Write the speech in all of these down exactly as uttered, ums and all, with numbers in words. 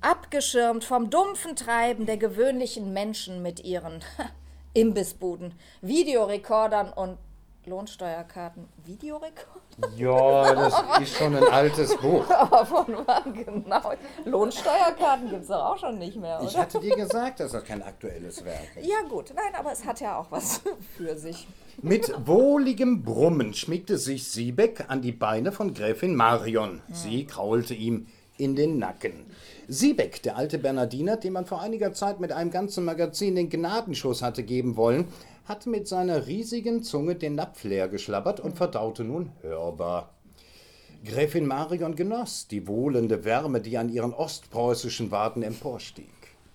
abgeschirmt vom dumpfen Treiben der gewöhnlichen Menschen mit ihren Imbissbuden, Videorekordern und Lohnsteuerkarten. Videorekord? Ja, das ist schon ein altes Buch. Aber von wann genau? Lohnsteuerkarten gibt es doch auch schon nicht mehr, oder? Ich hatte dir gesagt, das ist kein aktuelles Werk. Ja gut, nein, aber es hat ja auch was für sich. Mit wohligem Brummen schmiegte sich Siebeck an die Beine von Gräfin Marion. Sie kraulte ihm in den Nacken. Siebeck, der alte Bernardiner, dem man vor einiger Zeit mit einem ganzen Magazin den Gnadenschuss hatte geben wollen, hatte mit seiner riesigen Zunge den Napf leer geschlabbert und verdaute nun hörbar. Gräfin Marion genoss die wohlende Wärme, die an ihren ostpreußischen Waden emporstieg.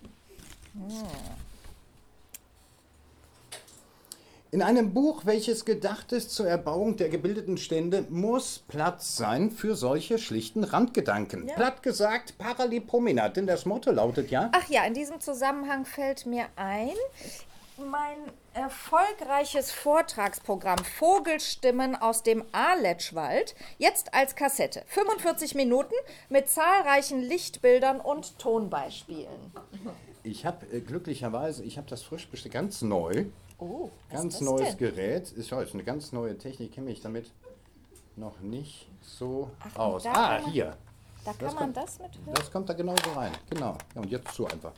In einem Buch, welches gedacht ist zur Erbauung der gebildeten Stände, muss Platz sein für solche schlichten Randgedanken. Ja. Platt gesagt, paraliprominat, denn das Motto lautet ja... Ach ja, in diesem Zusammenhang fällt mir ein, mein erfolgreiches Vortragsprogramm Vogelstimmen aus dem Aletschwald, jetzt als Kassette. fünfundvierzig Minuten mit zahlreichen Lichtbildern und Tonbeispielen. Ich habe äh, glücklicherweise, ich habe das frisch bestellt, ganz neu. Oh, was Ganz ist das neues denn? Gerät. Ist heute eine ganz neue Technik. Ich kenne mich damit noch nicht so Ach, und aus. da Ah, kann man- hier. Da kann Das man kommt- das mit hören? Das kommt da genauso rein. Genau. Ja, und jetzt zu einfach.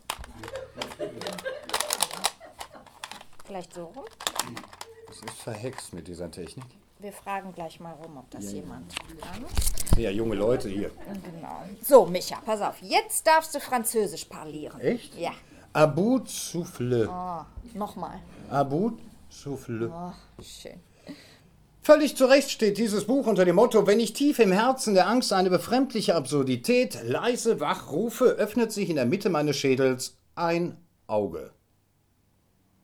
Vielleicht so rum? Das ist verhext mit dieser Technik. Wir fragen gleich mal rum, ob das Ja, ja. jemand kann. Sehr junge Leute hier. Genau. So, Micha, pass auf. Jetzt darfst du Französisch parlieren. Echt? Ja. À bout de souffle. Oh, nochmal. À bout de souffle. Oh, schön. Völlig zu Recht steht dieses Buch unter dem Motto: Wenn ich tief im Herzen der Angst eine befremdliche Absurdität leise wach rufe, öffnet sich in der Mitte meines Schädels ein Auge.